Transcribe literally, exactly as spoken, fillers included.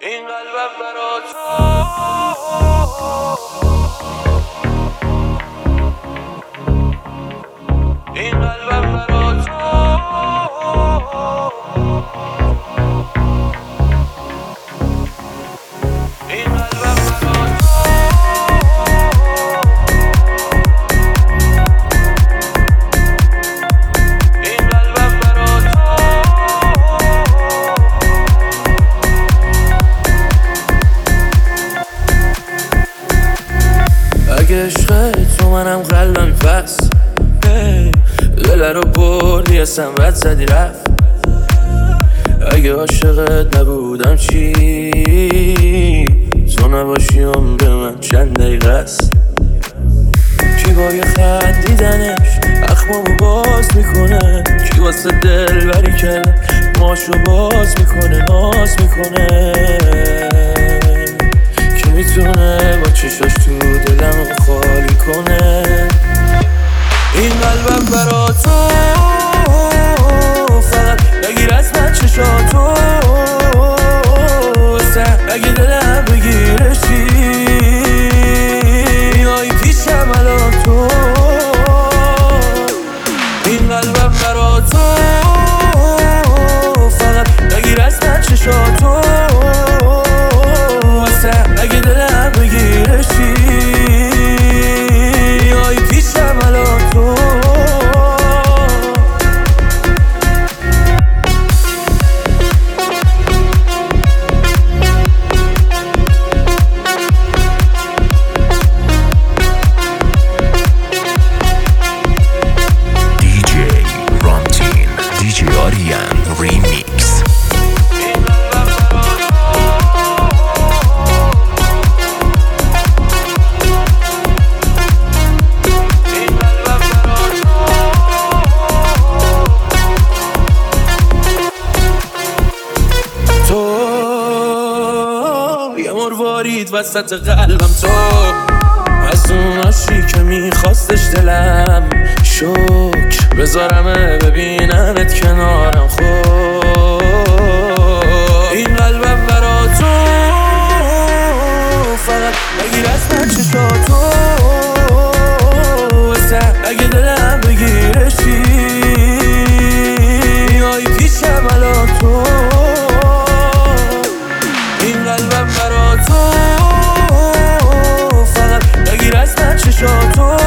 این قلبم برا تو، این قلبم برا تو، این قلبم برا تو، این قلبم برا تو. اگه عشق تو منم قلبم پس دل رو بردی اسم بد زدی رفت. اگه عاشقت نبودم چی تو نباشی عمر من چند دقیقه است. کی با یه خط دیدنش اخمامو باز میکنه، کی واسه دل بری کرد ماشو باز میکنه ناز میکنه، کی میتونه با چشاش تو دلمو خالی کنه. این قلبم برا تو، فقط بگیر از من چشاتو، اگه دلم بگیرشی میای پیشم الان تو. این قلبم برا تو، فقط بگیر از من چشاتو، اگه دلم بگیرشی میای پیشم الان تو. وسط قلبم تو از اون عاشقی که میخواستش دلم، شکر بذارمه ببینمت کنارم. خب این قلبم برا تو، فقط بگیر از من چشاتو، اگه دلم بگیرشی میای پیشم الان تو. این قلبم برا تو، فقط بگیر از من چشاتو،